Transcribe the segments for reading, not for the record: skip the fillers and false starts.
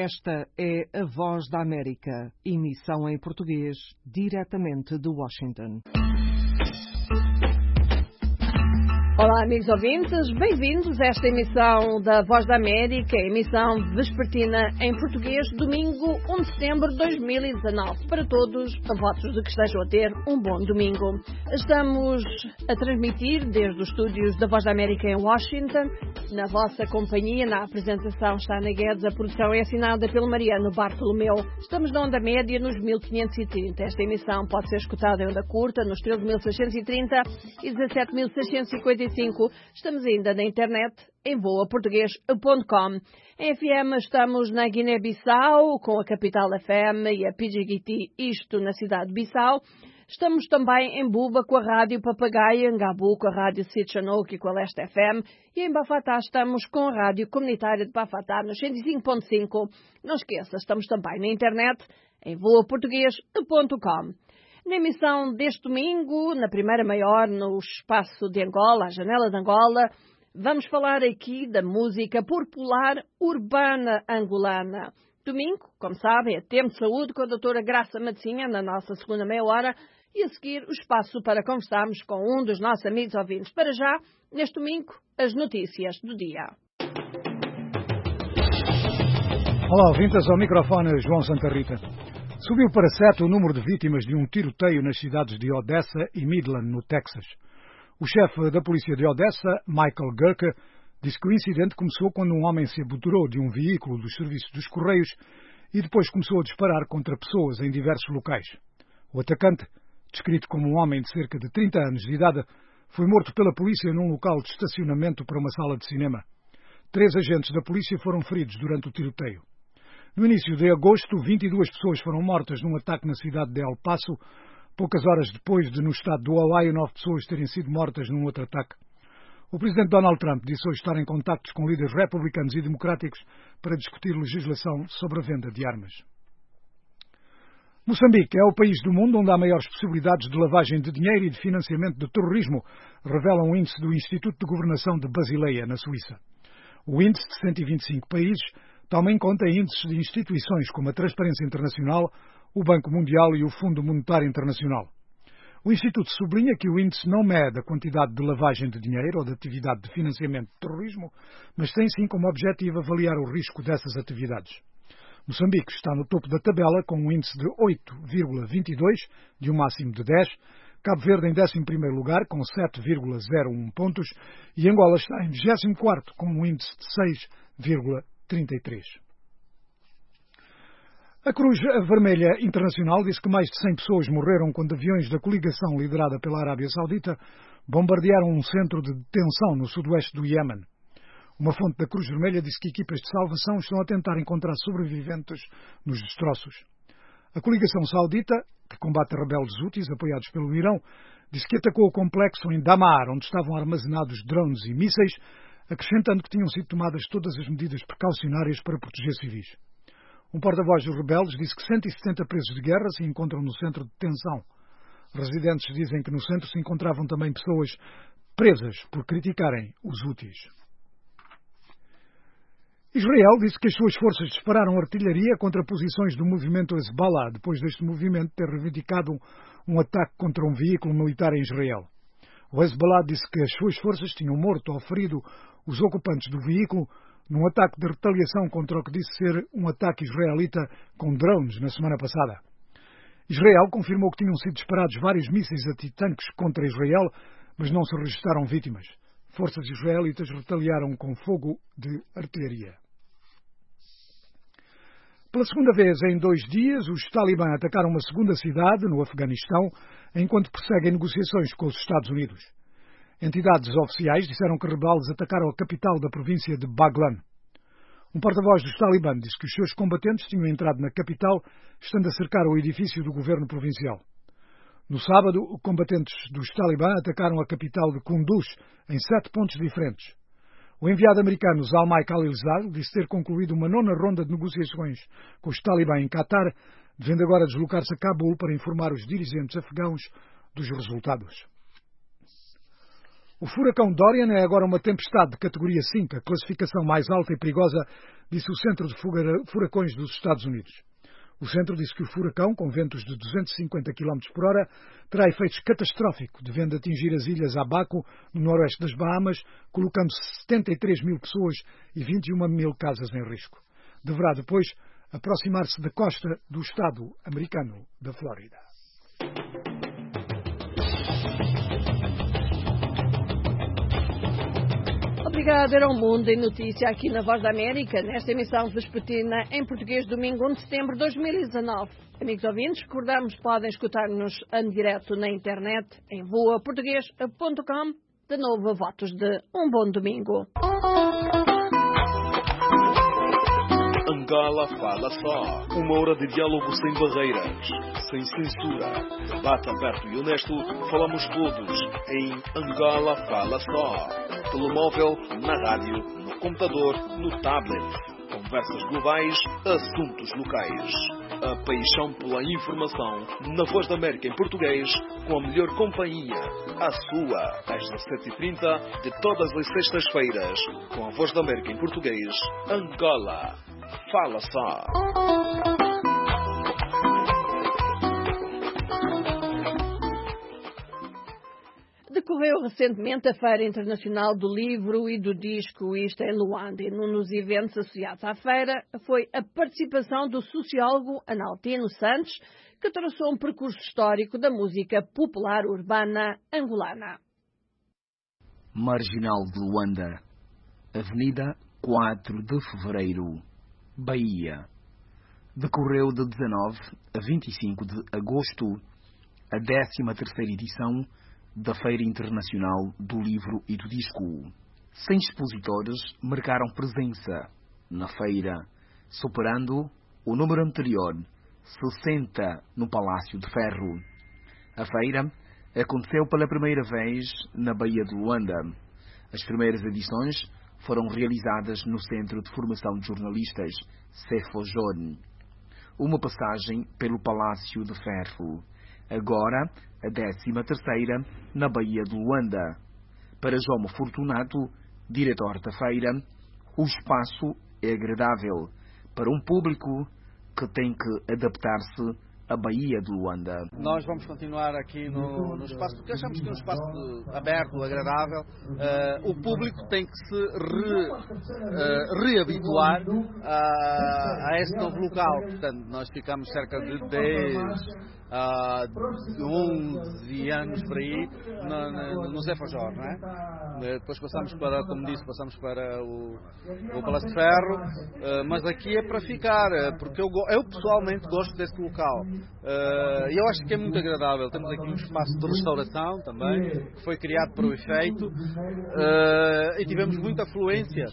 Esta é a Voz da América, emissão em português, diretamente de Washington. Olá, amigos ouvintes, bem-vindos a esta emissão da Voz da América, emissão vespertina em português, domingo 1 de setembro de 2019. Para todos, votos de que estejam a ter um bom domingo. Estamos a transmitir desde os estúdios da Voz da América em Washington. Na vossa companhia, na apresentação está Ana Guedes, a produção é assinada pelo Mariano Bartolomeu. Estamos na onda média nos 1530. Esta emissão pode ser escutada em onda curta nos 13.630 e 17.655. Estamos ainda na internet em voaportugues.com. Em FM estamos na Guiné-Bissau com a Capital FM e a PGT, isto na cidade de Bissau. Estamos também em Buba com a Rádio Papagaia, em Gabu com a Rádio Sitchanouk e com a Leste FM. E em Bafatá estamos com a Rádio Comunitária de Bafatá nos 105.5. Não esqueça, estamos também na internet em voaportugues.com. Na emissão deste domingo, na primeira maior, no espaço de Angola, a Janela de Angola, vamos falar aqui da música popular urbana angolana. Domingo, como sabem, é tempo de saúde com a doutora Graça Matosinha, na nossa segunda meia hora, e a seguir o espaço para conversarmos com um dos nossos amigos ouvintes. Para já, neste domingo, as notícias do dia. Olá, ouvintes, ao microfone João Santa Rita. Subiu para 7 o número de vítimas de um tiroteio nas cidades de Odessa e Midland, no Texas. O chefe da polícia de Odessa, Michael Gurka, disse que o incidente começou quando um homem se apoderou de um veículo dos serviços dos Correios e depois começou a disparar contra pessoas em diversos locais. O atacante, descrito como um homem de cerca de 30 anos de idade, foi morto pela polícia num local de estacionamento para uma sala de cinema. 3 agentes da polícia foram feridos durante o tiroteio. No início de agosto, 22 pessoas foram mortas num ataque na cidade de El Paso, poucas horas depois de, no estado do Ohio, 9 pessoas terem sido mortas num outro ataque. O presidente Donald Trump disse hoje estar em contactos com líderes republicanos e democráticos para discutir legislação sobre a venda de armas. Moçambique é o país do mundo onde há maiores possibilidades de lavagem de dinheiro e de financiamento de terrorismo, revela um índice do Instituto de Governação de Basileia, na Suíça. O índice de 125 países toma em conta índices de instituições como a Transparência Internacional, o Banco Mundial e o Fundo Monetário Internacional. O Instituto sublinha que o índice não mede a quantidade de lavagem de dinheiro ou de atividade de financiamento de terrorismo, mas tem sim como objetivo avaliar o risco dessas atividades. Moçambique está no topo da tabela com um índice de 8,22, de um máximo de 10, Cabo Verde em 11º lugar com 7,01 pontos e Angola está em 24º com um índice de 6,33. A Cruz Vermelha Internacional disse que mais de 100 pessoas morreram quando aviões da coligação liderada pela Arábia Saudita bombardearam um centro de detenção no sudoeste do Iémen. Uma fonte da Cruz Vermelha disse que equipas de salvação estão a tentar encontrar sobreviventes nos destroços. A coligação saudita, que combate rebeldes houthis apoiados pelo Irão, disse que atacou o complexo em Damar, onde estavam armazenados drones e mísseis, acrescentando que tinham sido tomadas todas as medidas precaucionárias para proteger civis. Um porta-voz dos rebeldes disse que 170 presos de guerra se encontram no centro de detenção. Residentes dizem que no centro se encontravam também pessoas presas por criticarem os houthis. Israel disse que as suas forças dispararam artilharia contra posições do movimento Hezbollah, depois deste movimento ter reivindicado um ataque contra um veículo militar em Israel. O Hezbollah disse que as suas forças tinham morto ou ferido os ocupantes do veículo num ataque de retaliação contra o que disse ser um ataque israelita com drones na semana passada. Israel confirmou que tinham sido disparados vários mísseis antitanques contra Israel, mas não se registaram vítimas. Forças israelitas retaliaram com fogo de artilharia. Pela segunda vez em 2 dias, os talibã atacaram uma segunda cidade, no Afeganistão, enquanto perseguem negociações com os Estados Unidos. Entidades oficiais disseram que rebeldes atacaram a capital da província de Baghlan. Um porta-voz dos talibã disse que os seus combatentes tinham entrado na capital, estando a cercar o edifício do governo provincial. No sábado, combatentes dos talibã atacaram a capital de Kunduz, em 7 pontos diferentes. O enviado americano Zalmay Khalilzad disse ter concluído uma 9ª ronda de negociações com os talibã em Qatar, devendo agora deslocar-se a Cabul para informar os dirigentes afegãos dos resultados. O furacão Dorian é agora uma tempestade de categoria 5, a classificação mais alta e perigosa, disse o Centro de Furacões dos Estados Unidos. O centro disse que o furacão, com ventos de 250 km por hora, terá efeitos catastróficos, devendo atingir as ilhas Abaco, no noroeste das Bahamas, colocando 73 mil pessoas e 21 mil casas em risco. Deverá depois aproximar-se da costa do estado americano da Flórida. Obrigada, era o Mundo em Notícia aqui na Voz da América, nesta emissão vespertina em português, domingo 1 de setembro de 2019. Amigos ouvintes, recordamos, podem escutar-nos em direto na internet em voaportugues.com. De novo, votos de um bom domingo. Angola Fala Só. Uma hora de diálogo sem barreiras, sem censura. Debate aberto e honesto, falamos todos em Angola Fala Só. Telemóvel, na rádio, no computador, no tablet. Conversas globais, assuntos locais. A paixão pela informação na Voz da América em português, com a melhor companhia. A sua, às 17h30, de todas as sextas-feiras, com a Voz da América em português, Angola. Fala Só. Decorreu recentemente a Feira Internacional do Livro e do Disco, isto em Luanda, e num dos eventos associados à feira foi a participação do sociólogo Analtino Santos, que traçou um percurso histórico da música popular urbana angolana. Marginal de Luanda, Avenida 4 de Fevereiro, Bahia. Decorreu de 19 a 25 de agosto a 13ª edição da Feira Internacional do Livro e do Disco. 100 expositores marcaram presença na feira, superando o número anterior, 60 no Palácio de Ferro. A feira aconteceu pela primeira vez na Baía de Luanda. As primeiras edições foram realizadas no Centro de Formação de Jornalistas, Cefojorn. Uma passagem pelo Palácio de Ferro. Agora, a 13ª na Baía de Luanda. Para João Fortunato, diretor da feira, o espaço é agradável para um público que tem que adaptar-se à Baía de Luanda. Nós vamos continuar aqui no espaço, porque achamos que é um espaço aberto, agradável. O público tem que se reabituar a esse novo local. Portanto, nós ficamos cerca de 11 anos por aí no Cefojorn, não é? Depois passamos para, como disse, para o Palácio de Ferro, mas aqui é para ficar, porque eu pessoalmente gosto desse local. Eu acho que é muito agradável. Temos aqui um espaço de restauração também, que foi criado para o efeito, e tivemos muita afluência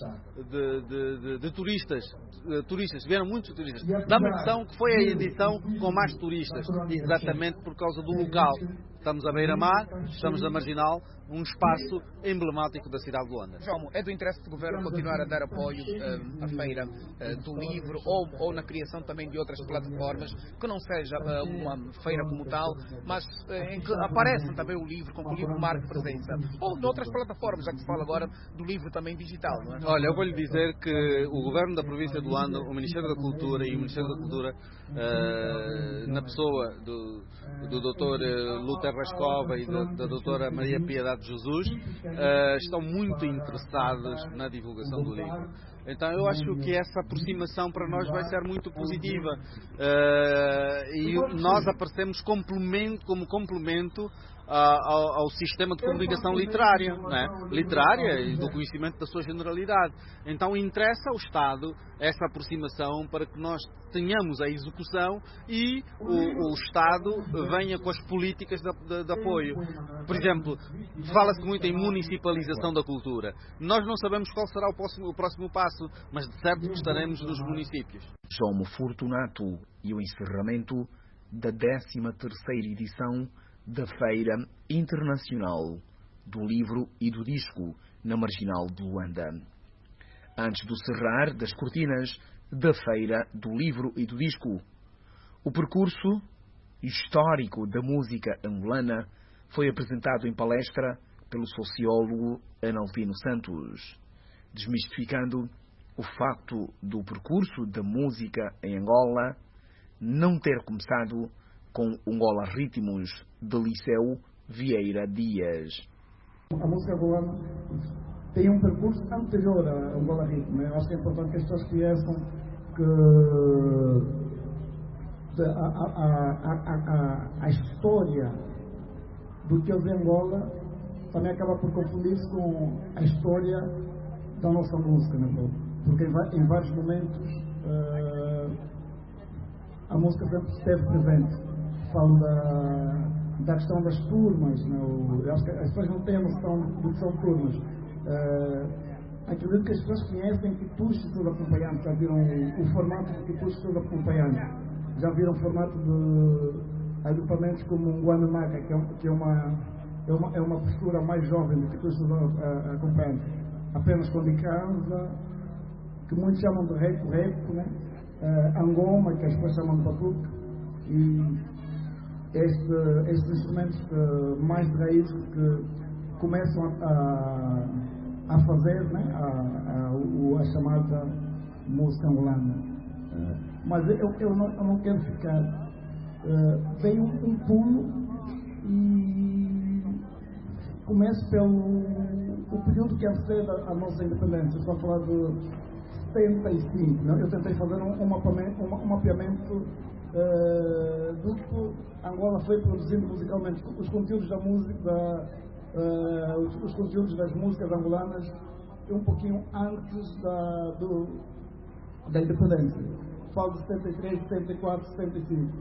de turistas. Vieram muitos turistas. Dá-me a impressão que foi a edição com mais turistas, exatamente por causa do local. Estamos à beira-mar, estamos na Marginal, um espaço emblemático da cidade de Luanda. João, é do interesse do Governo continuar a dar apoio à Feira do Livro ou na criação também de outras plataformas, que não seja uma feira como tal, mas em que apareça também o livro, com que o livro marque presença. Ou de outras plataformas, já que se fala agora do livro também digital, não é? Olha, eu vou lhe dizer que o Governo da Província de Luanda, o Ministério da Cultura e o Ministério da Cultura, na pessoa do Dr. Luther Rascova e da Dra. Maria Piedade de Jesus, estão muito interessados na divulgação do livro. Então eu acho que essa aproximação para nós vai ser muito positiva, e nós aparecemos como complemento ao sistema de comunicação literária, não é? Literária e do conhecimento da sua generalidade. Então interessa ao Estado essa aproximação para que nós tenhamos a execução e o Estado venha com as políticas de apoio. Por exemplo, fala-se muito em municipalização da cultura. Nós não sabemos qual será o próximo passo, mas de certo que estaremos nos municípios. João Fortunato e o encerramento da 13ª edição da Feira Internacional do Livro e do Disco na Marginal de Luanda. Antes do cerrar das cortinas da Feira do Livro e do Disco, o percurso histórico da música angolana foi apresentado em palestra pelo sociólogo Analvino Santos, desmistificando o facto do percurso da música em Angola não ter começado com Angola Ritmos de Liceu Vieira Dias. A música angolana tem um percurso anterior a Angola Ritmo. Eu acho que é importante que as pessoas conheçam que a história do que é Angola também acaba por confundir-se com a história da nossa música, né? Porque em vários momentos a música sempre esteve presente. Falo da questão das turmas, né? Eu acho que as pessoas não têm a noção do que são turmas. Acredito que as pessoas conhecem Quituxo e seus acompanhantes, já viram o formato de Quituxo e seus acompanhantes, já viram o formato de agrupamentos como um Guanamaca, que é uma postura mais jovem do que Quituxo e seus acompanhantes, apenas com de casa, que muitos chamam de reco-reco, né? Angoma, que as pessoas chamam de batuque, e estes instrumentos mais de raiz que começam a fazer, né, a chamada música angolana. Mas eu não quero ficar. Veio um pulo e começo pelo o período que antecede a nossa independência. Estou a falar de 75. Né? Eu tentei fazer um mapeamento do que Angola foi produzindo musicalmente, os conteúdos da música, os conteúdos das músicas angolanas um pouquinho antes da independência. Falo de 73, 74, 75.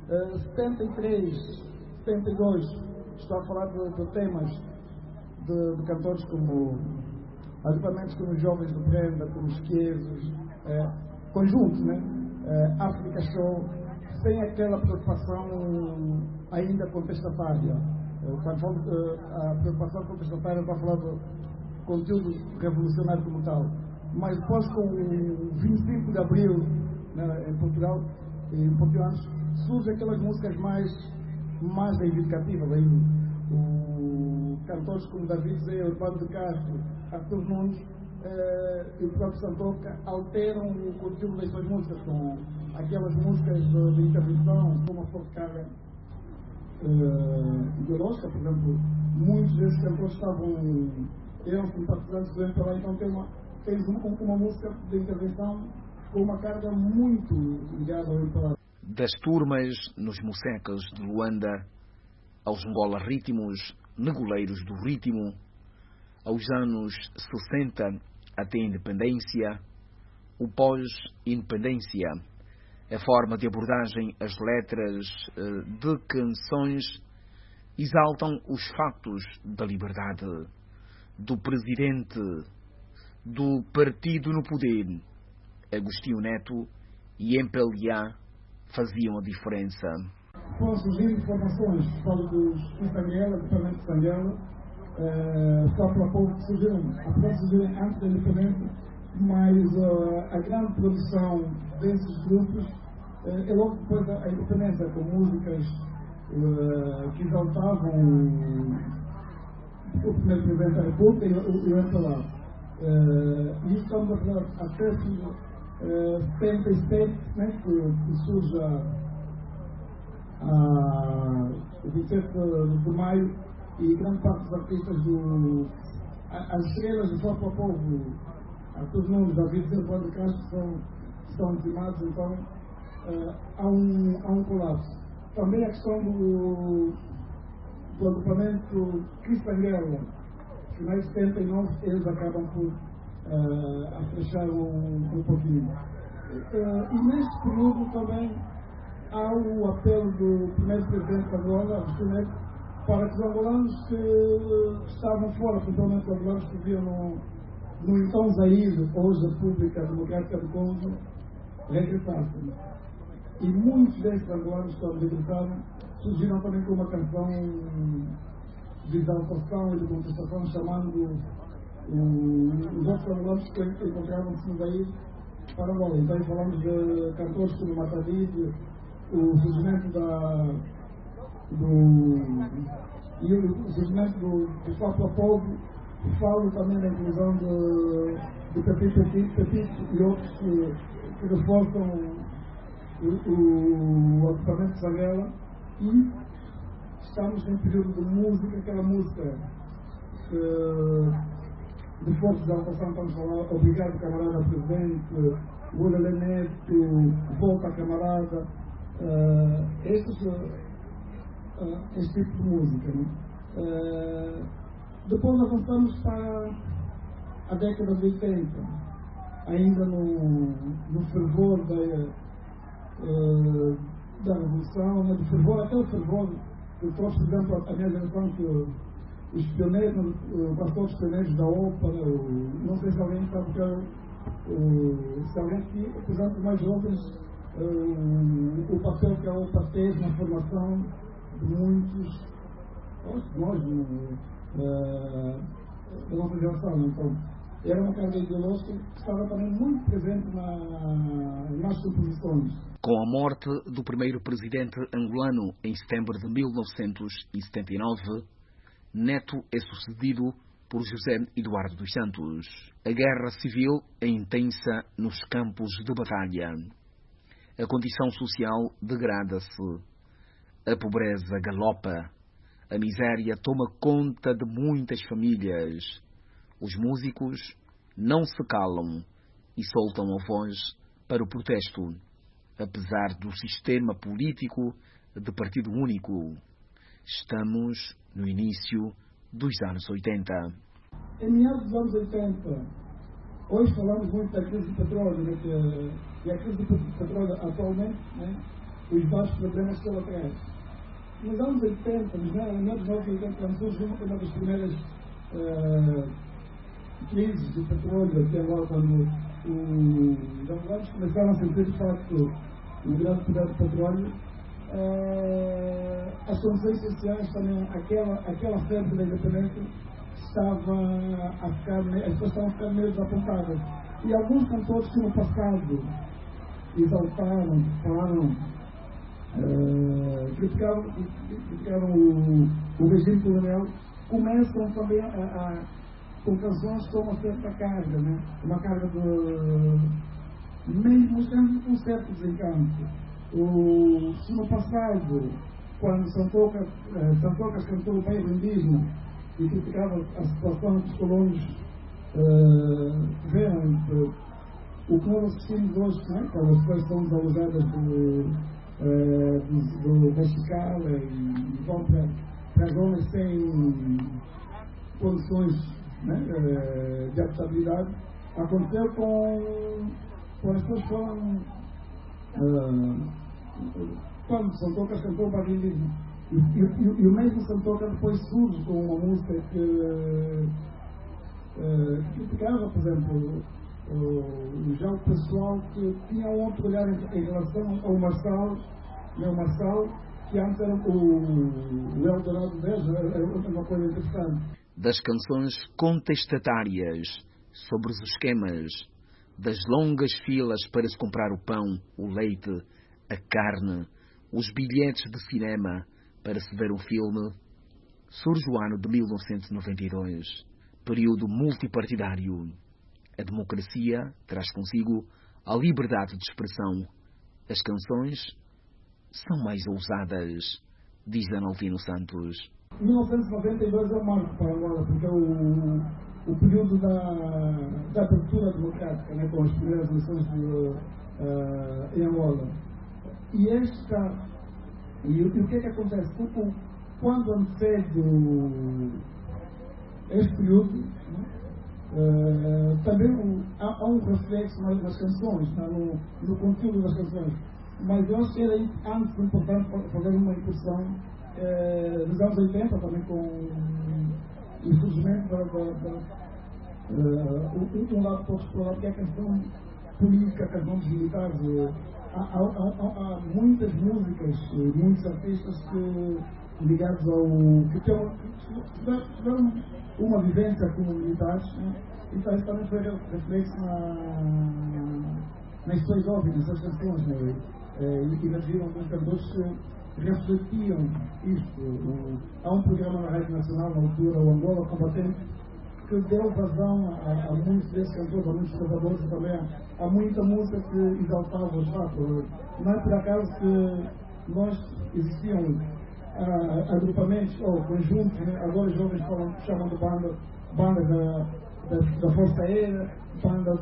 73, 72, estou a falar de temas de cantores como agrupamentos como os Jovens do Prenda, como os Quezos, conjuntos, né? África Show, sem aquela preocupação ainda contestatária. Quando falo a preocupação contestatária, estou a falar do conteúdo revolucionário como tal. Mas depois, com o 25 de Abril, né, em Portugal, em Portugal, surgem aquelas músicas mais reivindicativas. Cantores como David Zé, Urbano de Castro, Artur Nunes e o próprio Santoca alteram o conteúdo das suas músicas com aquelas músicas de intervenção com uma forte carga ideológica. Por exemplo, muitos desses cantores eram simpatizantes do MPLA, então temos uma música de intervenção com uma carga muito ligada ao MPLA. Das turmas nos Mocecas de Luanda aos Angola Ritmos, Negoleiros do Ritmo, aos anos 60 até a independência, o pós-independência, a forma de abordagem, as letras de canções exaltam os factos da liberdade, do presidente, do partido no poder. Agostinho Neto e MPLA faziam a diferença. Foram surgindo informações, falo dos Sanguela, do Parlamento de Sanguela, só para pouco que surgiram, apesar de surgirem antes da independência, mas a grande produção desses grupos é logo depois da independência, com músicas que exaltavam o primeiro presidente da República e o MPLA. E isso estamos a falar até 77, né, que surge o 27 de maio, e grande parte dos artistas as estrelas do Só para o Povo, Artur Nunes, David Silva de Castro são dizimados, então há um colapso. Também a questão do agrupamento Cristanguela, finais de 79, eles acabam por afrouxar um pouquinho. E neste período também há o apelo do primeiro presidente da Angola, Agostinho Neto, para que os angolanos que estavam fora, principalmente os angolanos que viviam no então Zaire, hoje República Democrática do Congo, regressassem. E muitos desses angolanos, quando regressaram, surgiram também com uma canção de exaltação e de contestação, chamando os outros angolanos que encontravam-se no Zaire para Angola. Então falamos de cantores como Matadide, o surgimento e o surgimento do próprio povo. Falo também da inclusão de Pepito e outros que reforçam o agrupamento de Sanguela, e estamos num período de música, aquela música de forças da ocupação, estamos a falar, obrigado camarada presidente, o Olha Neto, volta camarada, este tipo de música, né? Depois avançamos para a década de 80, ainda no fervor da Revolução, né? Do fervor, aquele fervor que trouxe, por exemplo, a minha geração, que os pioneiros, quase todos os pioneiros da ópera, não sei se alguém sabe que se alguém aqui, por exemplo, mais jovens, o papel que a ópera teve na formação de muitos, nós, da nossa geração. Então, era uma carga ideológica que estava também muito presente nas composições. Com a morte do primeiro presidente angolano em setembro de 1979, Neto é sucedido por José Eduardo dos Santos. A guerra civil é intensa nos campos de batalha. A condição social degrada-se. A pobreza galopa. A miséria toma conta de muitas famílias. Os músicos não se calam e soltam a voz para o protesto, apesar do sistema político de partido único. Estamos no início dos anos 80. Em meados dos anos 80, hoje falamos muito da crise do petróleo, né, que a crise do petróleo atualmente, né, os vários problemas que ela traz. Nos anos 80, em meados dos anos 80, quando surgiu uma das primeiras crises do petróleo, que agora quando os angolanos começaram a sentir de facto o grande poder do petróleo, as condições sociais também, aquela febre da independência estava a ficar, as pessoas estavam a ficar meio desapontadas. E alguns cantores que no passado exaltaram, falaram, criticaram o regime colonial, começam também com canções com uma certa carga, né? Uma carga de meio mostrando um certo desencanto. Se no passado, quando Santocas cantou o bairro indígena e criticava a situação dos colonos, vendo o que nós assistimos hoje, né? Quando as pessoas são desalojadas da escala e vão para zonas sem condições, né, de habitabilidade, aconteceu quando as pessoas foram quando Santocas cantou o bairro indígena. E o mesmo Santocas depois surge com uma música que criticava, por exemplo, já o pessoal que tinha um outro olhar em relação ao Marçal, que antes era o Eldorado deles, era uma coisa interessante. Das canções contestatárias sobre os esquemas, das longas filas para se comprar o pão, o leite, a carne, os bilhetes de cinema para se ver um filme, surge o ano de 1992, período multipartidário. A democracia traz consigo a liberdade de expressão. As canções são mais ousadas, diz Analvino Santos. 1992 é um marco para Angola, porque é o período da abertura democrática, né, com as primeiras eleições em Angola. E o que é que acontece? Quando antecede este período, né, também há um reflexo nas canções, no conteúdo das canções. Mas eu acho que era antes importante fazer uma incursão nos anos 80, também com o surgimento um lado pode explorar, que é a questão política, a questão dos militares. Há muitas músicas, muitos artistas ligados que tiveram uma vivência como militares, né? Então isso também foi reflexo nas suas obras, nessas canções, né? E nós vimos alguns cantores refletiam isto. Há um programa na Rádio Nacional, na altura, o Angola Combatente, que deu vazão a muitos desses cantores, a muitos trovadores e também há muita música que exaltava os fatos. Não é por acaso que nós existiam agrupamentos ou conjuntos, né? Agora os jovens chamam de banda da Força Aérea, banda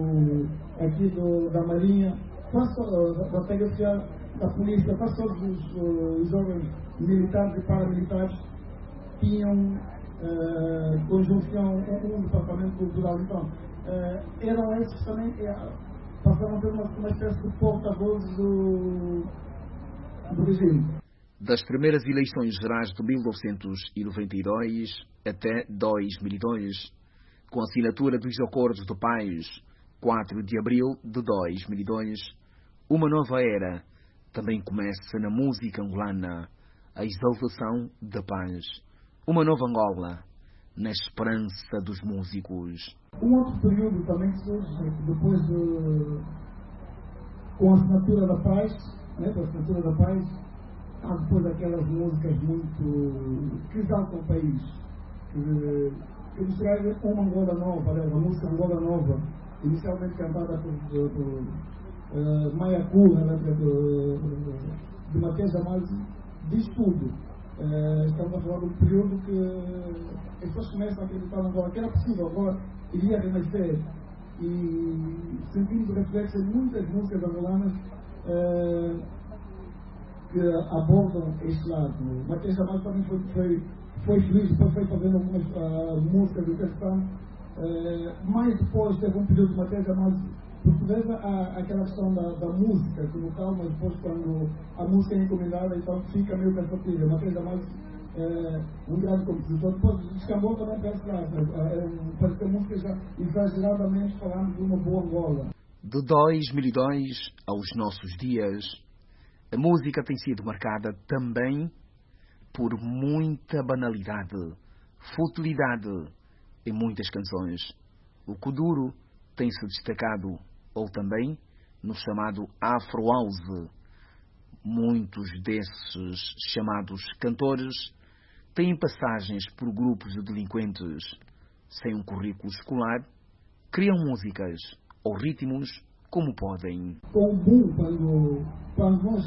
da Marinha, da Telegrafia, da Polícia, quase todos os jovens militares e paramilitares tinham conjunção, um departamento cultural. Então, eram esses também, passaram a ter uma espécie de porta-vozes do regime. Das primeiras eleições gerais de 1992 até 2002, com a assinatura dos Acordos de Paz, 4 de abril de 2002, uma nova era também começa na música angolana, a exaltação da paz. Uma nova Angola, na esperança dos músicos. Um outro período também que surge depois com a assinatura da paz, né, com a assinatura da paz, há depois aquelas músicas muito que exaltam o país, que nos trazem uma Angola nova, a música Angola Nova, inicialmente cantada por Maia Cura, de Mateus Amazzi, diz tudo. Estamos a falar de um período que as pessoas começam a acreditar na Angola, que era possível, agora iria renascer. E sentimos o reflexo em muitas músicas angolanas que abordam este lado. Mateus Amazzi também foi feliz, depois foi fazendo algumas músicas de questão. Mais depois teve um período de Mateus Amazzi portuguesa, aquela questão da música, que no calma, depois quando a música é encomendada, então fica meio cansativa. Mateus Amazzi um grande compositor, depois descambou também para esse lado, para ter música já exageradamente falando de uma boa Angola. De 2002 aos nossos dias, a música tem sido marcada também por muita banalidade, futilidade em muitas canções. O Kuduro tem-se destacado, ou também no chamado Afro House. Muitos desses chamados cantores têm passagens por grupos de delinquentes sem um currículo escolar, criam músicas ou ritmos como podem. Com o boom, quando nós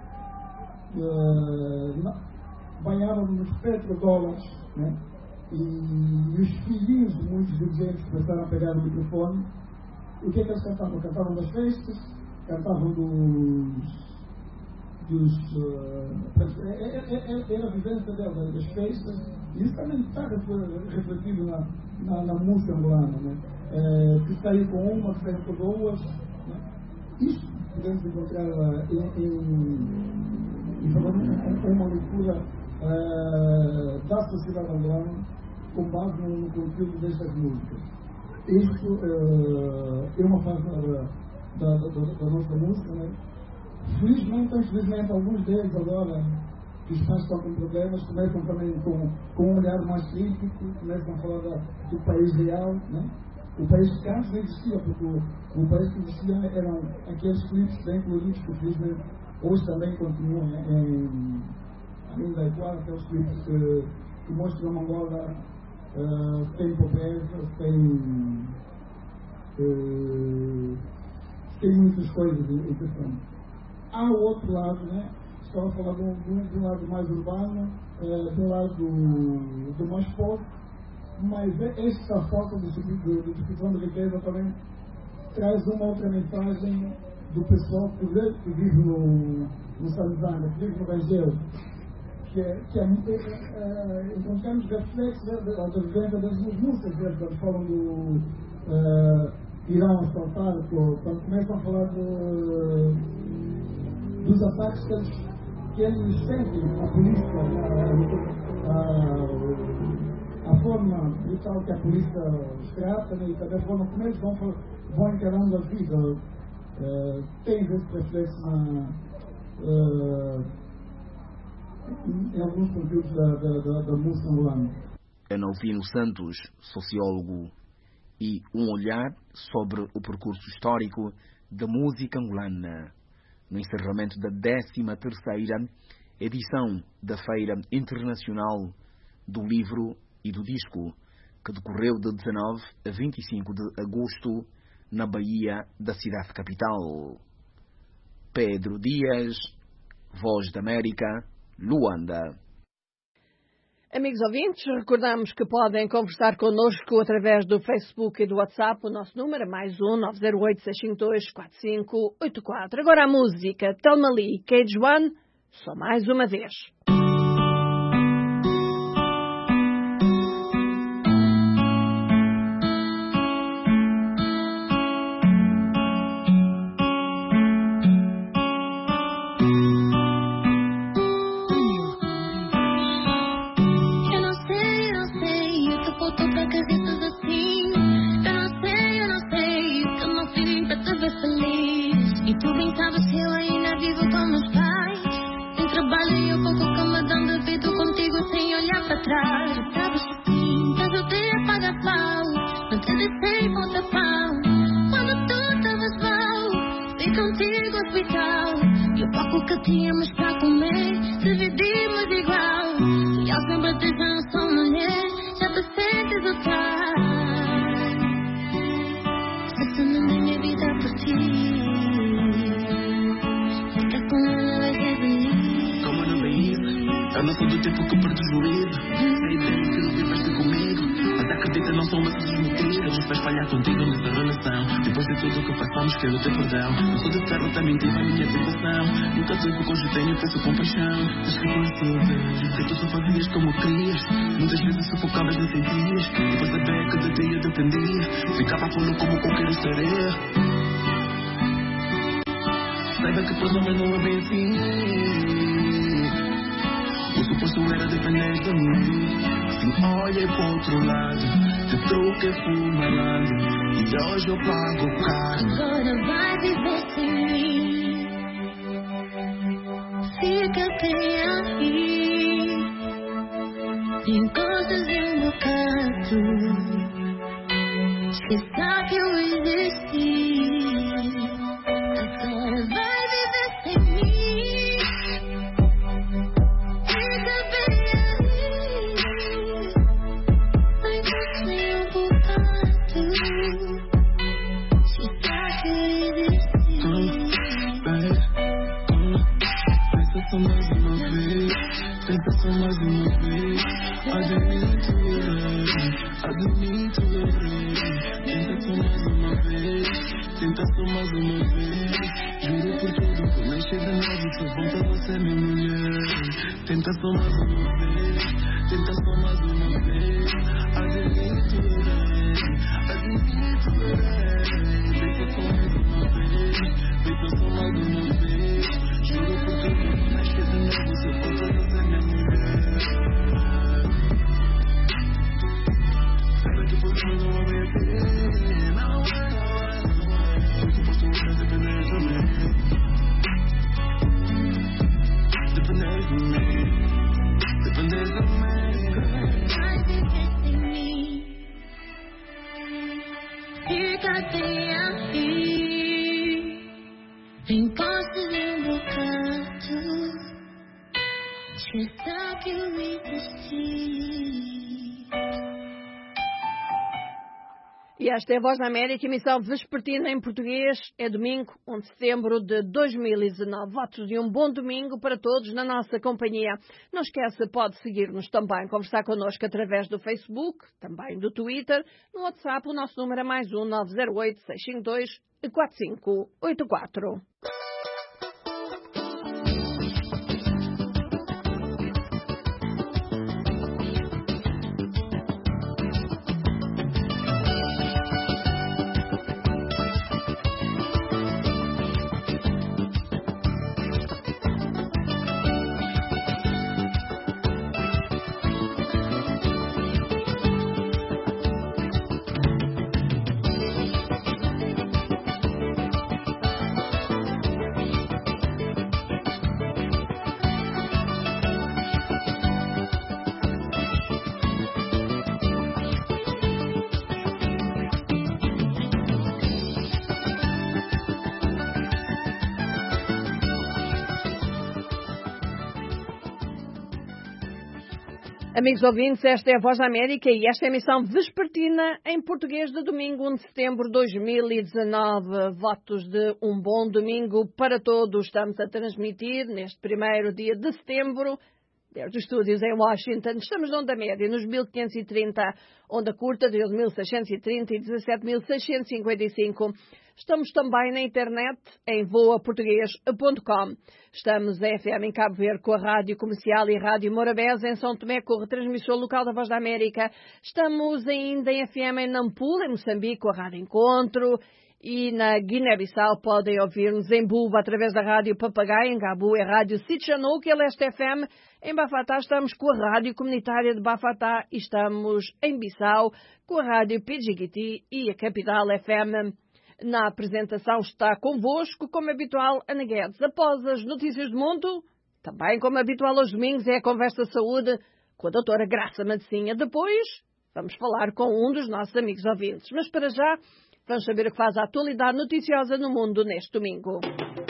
banhávamos nos petrodólares, né? E os filhinhos de muitos dirigentes começaram a pegar o microfone, o que é que eles cantavam? Cantavam das festas, cantavam era a vivência delas, das festas, e isso também está refletido na música angolana, né? Que saiu com uma, que saiu com duas, né? Isto podemos encontrar em uma leitura da sociedade angolana com base no conteúdo destas músicas. Isto é uma fase da nossa música, né? Felizmente ou infelizmente, alguns deles agora, que os pais estão com problemas, começam também com um olhar mais crítico, começam a falar do país real, né? O país que antes não existia, porque o país que existia eram aqueles clipes bem coloridos que felizmente hoje também continuam ainda igual, aqueles clipes que mostram uma Angola sem pobreza, tem muitas coisas interessantes. Há o outro lado, né? Estava a falar de um lado mais urbano, de um lado do mais pobre, mas esta falta de distribuição de riqueza também traz uma outra mensagem do pessoal que vive no Salzano, que vive no Rangel, que encontramos reflexos da vivência das músicas, quando falam do irão assaltar, quando começam a falar dos ataques que eles sentem, a polícia, a forma brutal que a polícia os trata, né, e também a forma como eles vão encarando a vida. Tem esse reflexo em alguns conteúdos da música angolana. Analvino Santos, sociólogo, e um olhar sobre o percurso histórico da música angolana, no encerramento da 13ª edição da Feira Internacional do Livro e do Disco, que decorreu de 19 a 25 de agosto na Baía da cidade capital. Pedro Dias, Voz da América, Luanda. Amigos ouvintes, recordamos que podem conversar connosco através do Facebook e do WhatsApp. O nosso número é +1 908 652 4584. Agora a música Thelma Lee, Cage One, só mais uma vez. Eu não sou do tipo que perde o juízo. Sei bem que viveste comigo, mas acredita, não são esses os motivos para espalhar contigo nessa relação. Depois de tudo o que passamos, quero ter perdão. Não sou de ferro, também tive a minha tentação. Nunca tive cogitei, eu penso com paixão. Mas que conhecidas, sei que tu só fazias como querias. Muitas vezes sufocavas, não sentias. Depois da beca de ti eu dependia. Ficava fundo como qualquer sereia. Saiba que pros homens não é bem assim. O suposto era depender de mim. Sim, olhei pro outro lado, te troquei por malandro, e hoje eu pago caro. Agora vai viver sem mim. Fica bem aqui, encostas em meu canto. Esqueça que eu existi. Agora vai viver sem mim. Fica bem ali, sem um bocado. Esqueça que eu existi. Pensa só mais uma vez, pensa só mais uma vez. Admito, tenta só mais uma vez, tenta só mais uma vez. Juro por tudo que nem chega novo, só bom pra você, minha mulher. Tenta só mais uma vez, tenta só mais uma vez. Admito, tenta só mais uma vez, tenta só mais uma vez. Juro por tudo que nem chega novo, só bom pra você, minha mulher. Sabe que por mim não é bem, não é. Eu suposto era depender de mim. Depender de mim. Depender de mim. Vai viver sem mim. Fica bem aqui, encosta em meu canto. Esqueça que eu existi. E esta é a Voz da América, emissão vespertina em português. É domingo, 1 de setembro de 2019. Votos de um bom domingo para todos na nossa companhia. Não esqueça, pode seguir-nos também, conversar connosco através do Facebook, também do Twitter. No WhatsApp, o nosso número é +1 908 652 4584. Amigos ouvintes, esta é a Voz da América e esta é a emissão vespertina em português de domingo 1 de setembro de 2019. Votos de um bom domingo para todos. Estamos a transmitir neste primeiro dia de setembro, desde os estúdios em Washington. Estamos na onda média, nos 1530, onda curta, 12.630 e 17.655. Estamos também na internet em voaportuguês.com. Estamos em FM em Cabo Verde com a Rádio Comercial e Rádio Morabeza em São Tomé com a retransmissão local da Voz da América. Estamos ainda em FM em Nampula, em Moçambique, com a Rádio Encontro. E na Guiné-Bissau podem ouvir-nos em Buba através da Rádio Papagaio, em Gabu é Rádio Sitchanou, que é Leste FM. Em Bafatá estamos com a Rádio Comunitária de Bafatá e estamos em Bissau com a Rádio Pidjigiti e a Capital FM. Na apresentação está convosco, como habitual, Ana Guedes. Após as notícias do mundo, também como habitual aos domingos, é a Conversa de Saúde com a doutora Graça Madecinha. Depois, vamos falar com um dos nossos amigos ouvintes. Mas para já, vamos saber o que faz a atualidade noticiosa no mundo neste domingo.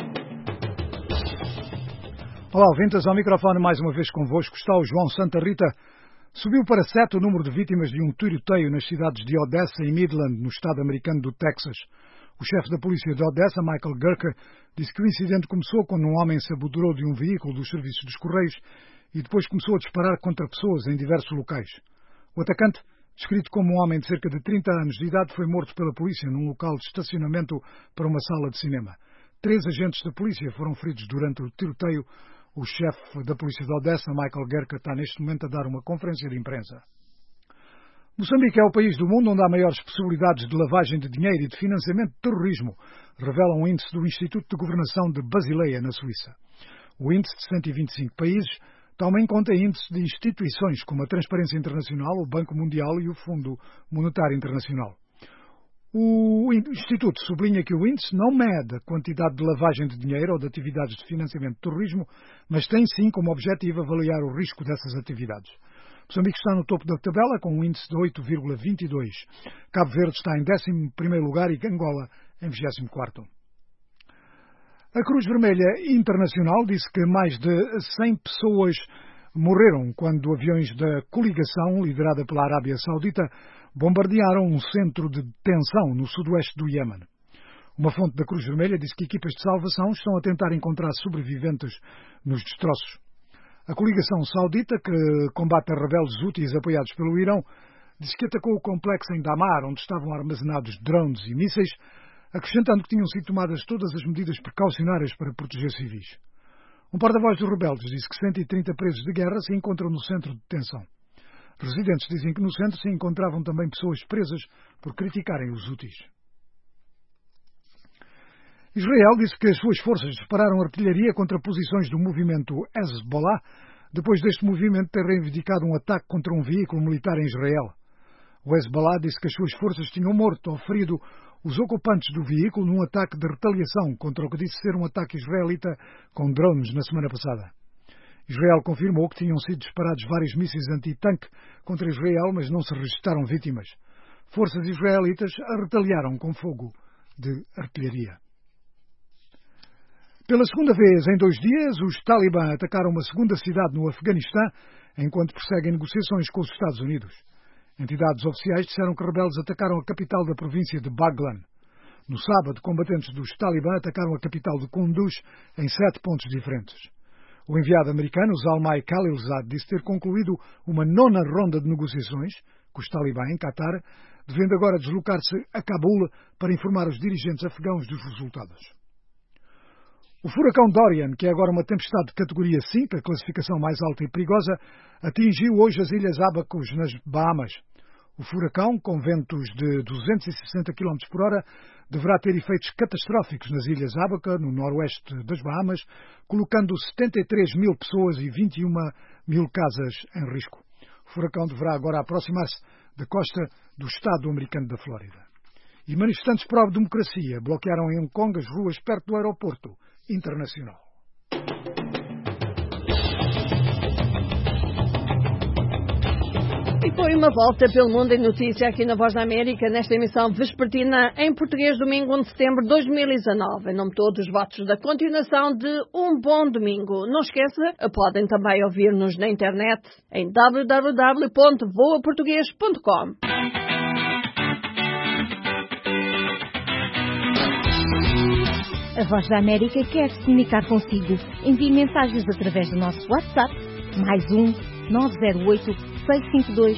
Olá, ouvintes, ao microfone mais uma vez convosco está o João Santa Rita. Subiu para 7 o número de vítimas de um tiroteio nas cidades de Odessa e Midland, no estado americano do Texas. O chefe da polícia de Odessa, Michael Gerker, disse que o incidente começou quando um homem se apoderou de um veículo dos serviços dos Correios e depois começou a disparar contra pessoas em diversos locais. O atacante, descrito como um homem de cerca de 30 anos de idade, foi morto pela polícia num local de estacionamento para uma sala de cinema. 3 agentes da polícia foram feridos durante o tiroteio. O chefe da polícia de Odessa, Michael Gerker, está neste momento a dar uma conferência de imprensa. Moçambique é o país do mundo onde há maiores possibilidades de lavagem de dinheiro e de financiamento de terrorismo, revela um índice do Instituto de Governação de Basileia, na Suíça. O índice de 125 países toma em conta índices de instituições como a Transparência Internacional, o Banco Mundial e o Fundo Monetário Internacional. O Instituto sublinha que o índice não mede a quantidade de lavagem de dinheiro ou de atividades de financiamento de terrorismo, mas tem sim como objetivo avaliar o risco dessas atividades. Moçambique está no topo da tabela com um índice de 8,22. Cabo Verde está em 11º lugar e Angola em 24º. A Cruz Vermelha Internacional disse que mais de 100 pessoas morreram quando aviões da coligação, liderada pela Arábia Saudita, bombardearam um centro de detenção no sudoeste do Iémen. Uma fonte da Cruz Vermelha disse que equipas de salvação estão a tentar encontrar sobreviventes nos destroços. A coligação saudita, que combate a rebeldes houthis apoiados pelo Irão, disse que atacou o complexo em Damar, onde estavam armazenados drones e mísseis, acrescentando que tinham sido tomadas todas as medidas precaucionárias para proteger civis. Um porta-voz dos rebeldes disse que 130 presos de guerra se encontram no centro de detenção. Residentes dizem que no centro se encontravam também pessoas presas por criticarem os houthis. Israel disse que as suas forças dispararam artilharia contra posições do movimento Hezbollah, depois deste movimento ter reivindicado um ataque contra um veículo militar em Israel. O Hezbollah disse que as suas forças tinham morto ou ferido os ocupantes do veículo num ataque de retaliação contra o que disse ser um ataque israelita com drones na semana passada. Israel confirmou que tinham sido disparados vários mísseis anti-tanque contra Israel, mas não se registaram vítimas. Forças israelitas retaliaram com fogo de artilharia. Pela segunda vez em 2 dias, os Talibã atacaram uma segunda cidade no Afeganistão, enquanto perseguem negociações com os Estados Unidos. Entidades oficiais disseram que rebeldes atacaram a capital da província de Baghlan. No sábado, combatentes dos Talibã atacaram a capital de Kunduz em 7 pontos diferentes. O enviado americano, Zalmay Khalilzad, disse ter concluído uma 9ª ronda de negociações com os Talibã em Qatar, devendo agora deslocar-se a Cabul para informar os dirigentes afegãos dos resultados. O furacão Dorian, que é agora uma tempestade de categoria 5, a classificação mais alta e perigosa, atingiu hoje as Ilhas Ábacos, nas Bahamas. O furacão, com ventos de 260 km por hora, deverá ter efeitos catastróficos nas Ilhas Ábaca, no noroeste das Bahamas, colocando 73 mil pessoas e 21 mil casas em risco. O furacão deverá agora aproximar-se da costa do estado americano da Flórida. E manifestantes pró-democracia bloquearam em Hong Kong as ruas perto do aeroporto internacional. E foi uma volta pelo mundo em notícia aqui na Voz da América, nesta emissão vespertina em português, domingo 1 de setembro de 2019. Em nome de todos os votos da continuação de um bom domingo. Não esqueça, podem também ouvir-nos na internet em www.voaportugues.com. A Voz da América quer se comunicar consigo. Envie mensagens através do nosso WhatsApp, +1 908 652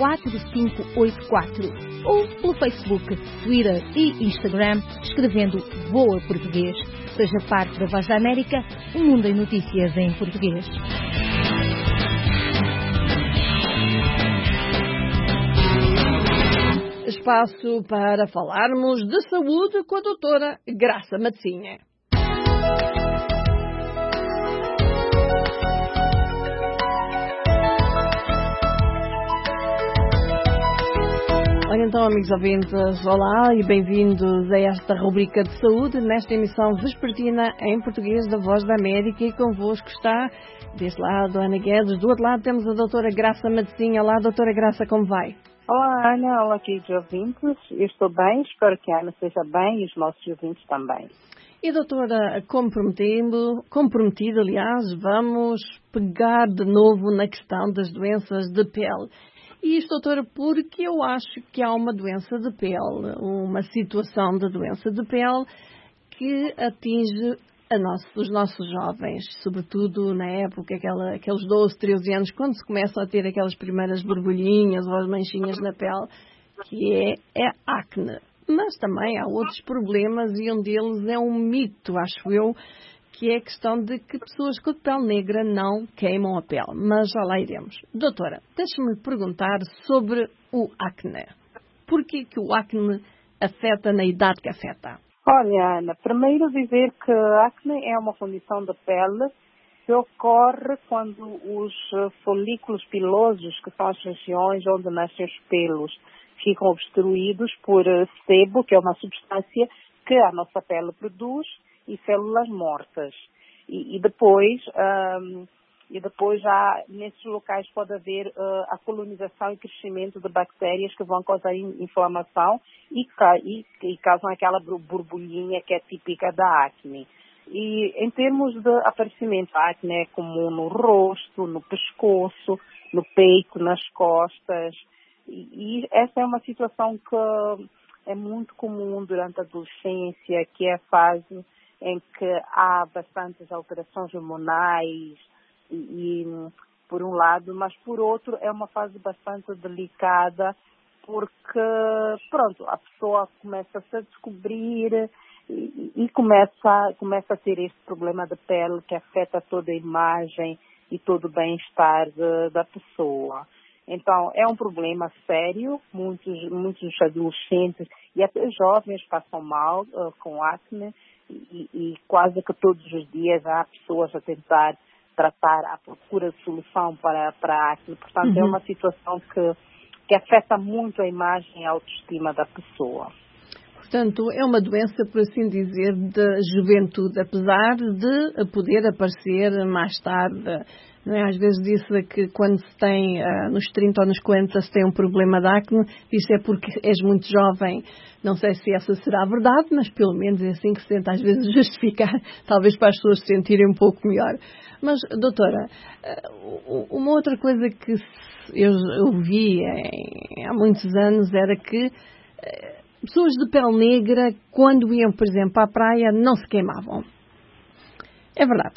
4584 ou pelo Facebook, Twitter e Instagram, escrevendo Voa Português. Seja parte da Voz da América, um mundo em notícias em português. Espaço para falarmos de saúde com a doutora Graça Matzinha. Olha então, amigos ouvintes, olá e bem-vindos a esta rubrica de saúde, nesta emissão vespertina em português da Voz da América, e convosco está, deste lado, Ana Guedes, do outro lado temos a doutora Graça Matzinha. Olá, doutora Graça, como vai? Olá, Ana. Olá, queridos ouvintes. Eu estou bem, espero que a Ana esteja bem e os nossos ouvintes também. E, doutora, comprometida, aliás, vamos pegar de novo na questão das doenças de pele. E isto, doutora, porque eu acho que há uma doença de pele, uma situação de doença de pele que atinge os nossos jovens, sobretudo na época, aqueles 12, 13 anos, quando se começam a ter aquelas primeiras borbulhinhas ou as manchinhas na pele, que é acne. Mas também há outros problemas e um deles é um mito, acho eu, que é a questão de que pessoas com pele negra não queimam a pele. Mas já lá iremos. Doutora, deixe-me perguntar sobre o acne. Por que o acne afeta na idade que afeta? Olha, Ana, primeiro dizer que a acne é uma condição da pele que ocorre quando os folículos pilosos, que são as regiões onde nascem os pelos, ficam obstruídos por sebo, que é uma substância que a nossa pele produz, e células mortas. E depois já nesses locais pode haver a colonização e crescimento de bactérias que vão causar inflamação e causam aquela borbulhinha que é típica da acne. E em termos de aparecimento, a acne é comum no rosto, no pescoço, no peito, nas costas. E essa é uma situação que é muito comum durante a adolescência, que é a fase em que há bastantes alterações hormonais, e por um lado, mas por outro é uma fase bastante delicada, porque, pronto, a pessoa começa a se descobrir e começa a ter este problema de pele que afeta toda a imagem e todo o bem-estar da pessoa. Então, é um problema sério, muitos adolescentes e até jovens passam mal com acne, e quase que todos os dias há pessoas a tentar tratar, à procura de solução para a acne. Portanto, é uma situação que afeta muito a imagem e a autoestima da pessoa. Portanto, é uma doença, por assim dizer, da juventude, apesar de poder aparecer mais tarde. Não é? Às vezes diz-se que quando se tem, nos 30 ou nos 40, se tem um problema de acne, isso é porque és muito jovem. Não sei se essa será a verdade, mas pelo menos é assim que se tenta às vezes justificar, talvez para as pessoas se sentirem um pouco melhor. Mas, doutora, uma outra coisa que eu ouvi há muitos anos era que pessoas de pele negra, quando iam, por exemplo, à praia, não se queimavam. É verdade?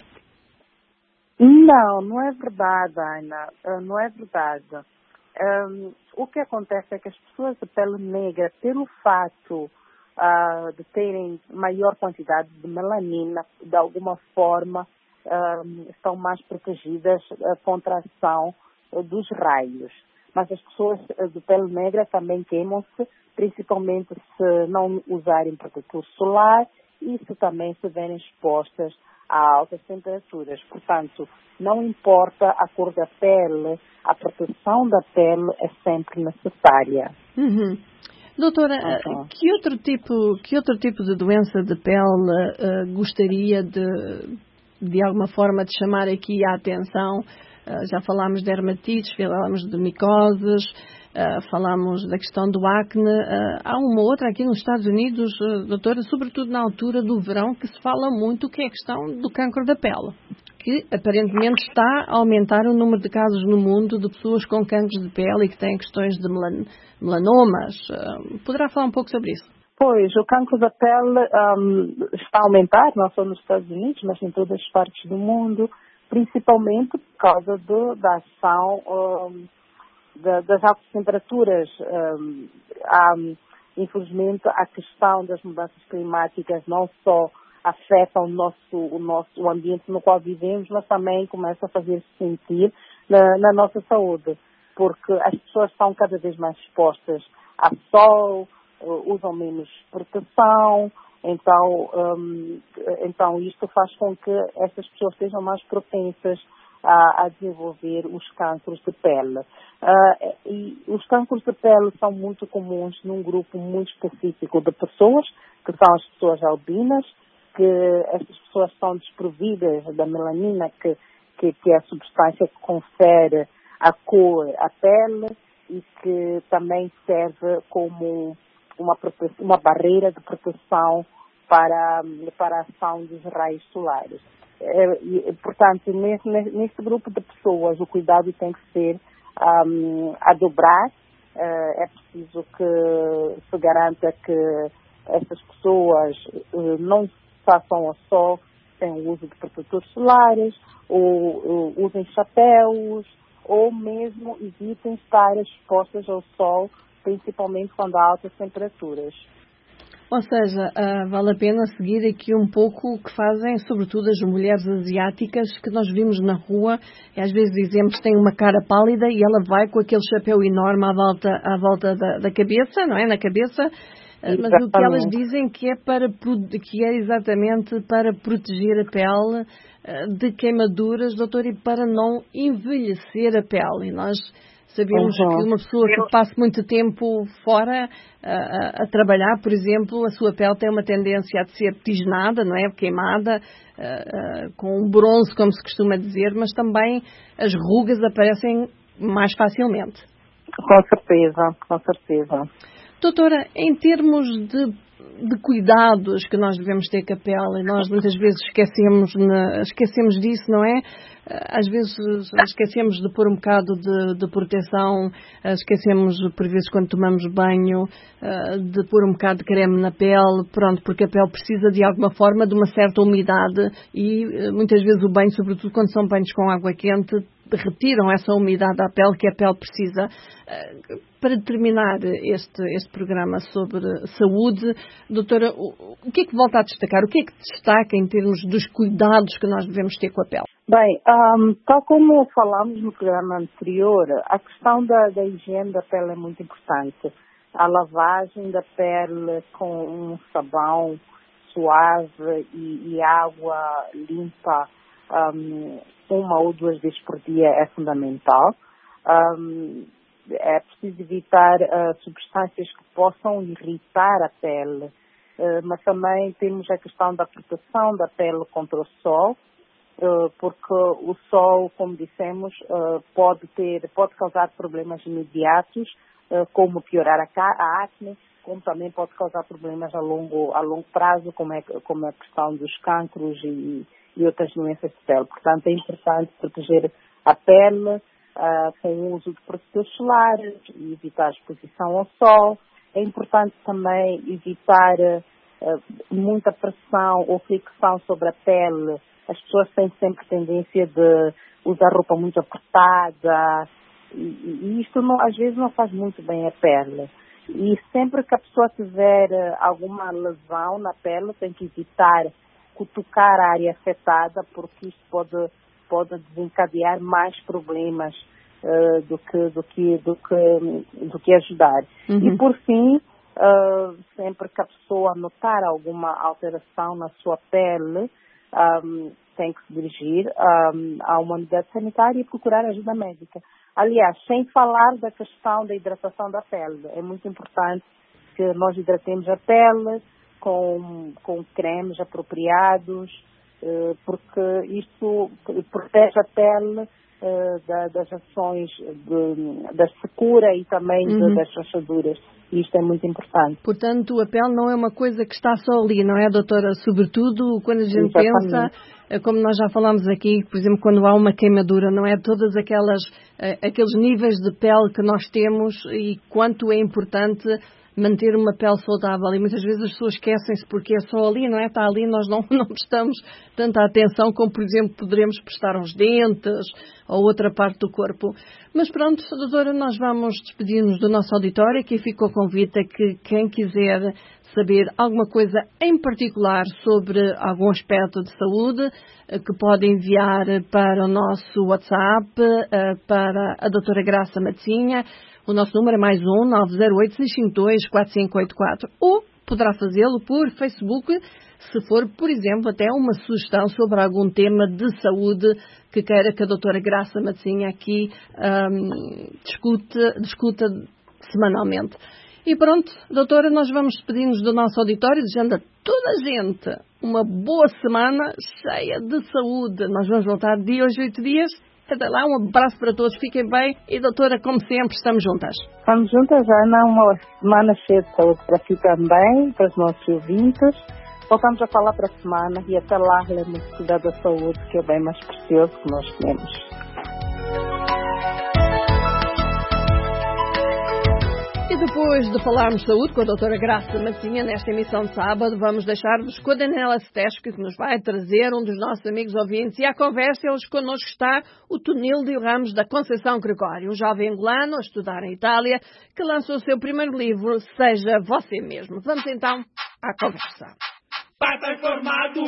Não é verdade, Ana. Não é verdade. O que acontece é que as pessoas de pele negra, pelo fato de terem maior quantidade de melanina, de alguma forma, estão mais protegidas contra a ação dos raios. Mas as pessoas de pele negra também queimam-se, principalmente se não usarem protetor solar e se também se verem expostas a altas temperaturas. Portanto, não importa a cor da pele, a proteção da pele é sempre necessária. Doutora, que outro tipo de doença de pele gostaria de alguma forma de chamar aqui a atenção Já falámos de dermatites, falámos de micoses, falámos da questão do acne. Há uma outra aqui nos Estados Unidos, doutora, sobretudo na altura do verão, que se fala muito, que é a questão do cancro da pele, que aparentemente está a aumentar o número de casos no mundo de pessoas com cancros de pele e que têm questões de melanomas. Poderá falar um pouco sobre isso? Pois, o cancro da pele está a aumentar, não só nos Estados Unidos, mas em todas as partes do mundo, principalmente por causa da ação das altas temperaturas. Infelizmente, a questão das mudanças climáticas não só afetam o ambiente no qual vivemos, mas também começa a fazer-se sentir na nossa saúde, porque as pessoas estão cada vez mais expostas ao sol, usam menos proteção, então isto faz com que essas pessoas sejam mais propensas a desenvolver os cancros de pele. E os cancros de pele são muito comuns num grupo muito específico de pessoas, que são as pessoas albinas, que essas pessoas são desprovidas da melanina, que é a substância que confere a cor à pele e que também serve como uma barreira de proteção para a ação dos raios solares. Portanto, nesse grupo de pessoas, o cuidado tem que ser a dobrar. É preciso que se garanta que essas pessoas não façam ao sol sem o uso de protetores solares, ou usem chapéus, ou mesmo evitem estar expostas ao sol, principalmente quando há altas temperaturas. Ou seja, vale a pena seguir aqui um pouco o que fazem, sobretudo as mulheres asiáticas que nós vimos na rua, e às vezes dizemos que têm uma cara pálida e ela vai com aquele chapéu enorme à volta da cabeça, não é? Na cabeça. Exatamente. Mas o que elas dizem que é exatamente para proteger a pele de queimaduras, doutor, e para não envelhecer a pele. E nós sabemos que uma pessoa que passa muito tempo fora a trabalhar, por exemplo, a sua pele tem uma tendência a ser tisnada, não é? Queimada, com bronze, como se costuma dizer, mas também as rugas aparecem mais facilmente. Com certeza. Doutora, em termos de cuidados que nós devemos ter com a pele, nós muitas vezes esquecemos disso, não é? Às vezes esquecemos de pôr um bocado de proteção, esquecemos por vezes quando tomamos banho de pôr um bocado de creme na pele, pronto, porque a pele precisa de alguma forma de uma certa umidade e muitas vezes o banho, sobretudo quando são banhos com água quente, retiram essa umidade à pele que a pele precisa. Para terminar este programa sobre saúde, doutora, o que é que volta a destacar? O que é que destaca em termos dos cuidados que nós devemos ter com a pele? Bem, tal como falámos no programa anterior, a questão da higiene da pele é muito importante. A lavagem da pele com um sabão suave e água limpa uma ou duas vezes por dia é fundamental. É preciso evitar substâncias que possam irritar a pele, mas também temos a questão da proteção da pele contra o sol, porque o sol, como dissemos, pode causar problemas imediatos, como piorar a acne, como também pode causar problemas a longo prazo, como a questão dos cancros e outras doenças de pele. Portanto, é importante proteger a pele com o uso de protetores solares e evitar a exposição ao sol. É importante também evitar muita pressão ou fricção sobre a pele. As pessoas têm sempre tendência de usar roupa muito apertada e isto às vezes não faz muito bem a pele. E sempre que a pessoa tiver alguma lesão na pele, tem que evitar cutucar a área afetada, porque isto pode desencadear mais problemas do que ajudar. E por fim, sempre que a pessoa notar alguma alteração na sua pele, tem que se dirigir a uma unidade sanitária e procurar ajuda médica. Aliás, sem falar da questão da hidratação da pele, é muito importante que nós hidratemos a pele com cremes apropriados, porque isto protege a pele das ações da secura e também das rachaduras. E isto é muito importante. Portanto, a pele não é uma coisa que está só ali, não é, doutora? Sobretudo quando a gente pensa, como nós já falámos aqui, por exemplo, quando há uma queimadura, não é? Todas aqueles níveis de pele que nós temos e quanto é importante manter uma pele saudável. E muitas vezes as pessoas esquecem-se porque é só ali, não é? Está ali, nós não prestamos tanta atenção como, por exemplo, poderemos prestar aos dentes ou outra parte do corpo. Mas pronto, doutora, nós vamos despedir-nos do nosso auditório. Aqui fica o convite a que quem quiser saber alguma coisa em particular sobre algum aspecto de saúde, que pode enviar para o nosso WhatsApp, para a doutora Graça Matosinha. O nosso número é mais 908-652-4584. Ou poderá fazê-lo por Facebook, se for, por exemplo, até uma sugestão sobre algum tema de saúde que queira que a doutora Graça Matosinha aqui discuta semanalmente. E pronto, doutora, nós vamos despedir-nos do nosso auditório, desejando a toda a gente uma boa semana cheia de saúde. Nós vamos voltar de hoje a 8 dias. Até lá, um abraço para todos, fiquem bem. E doutora, como sempre, estamos juntas. Estamos juntas, Ana, uma semana cheia de saúde para si também, para os nossos ouvintes. Voltamos a falar para a semana e até lá, lembre-se de cuidar da saúde, que é o bem mais precioso que nós temos. E depois de falarmos de saúde com a doutora Graça Matosinha nesta emissão de sábado, vamos deixar-vos com a Daniela Stesco, que nos vai trazer um dos nossos amigos ouvintes. E à conversa, eles connosco está o Tonildo Ramos da Conceição Gregório, um jovem angolano a estudar em Itália, que lançou o seu primeiro livro, Seja Você Mesmo. Vamos então à conversa. Pata informado!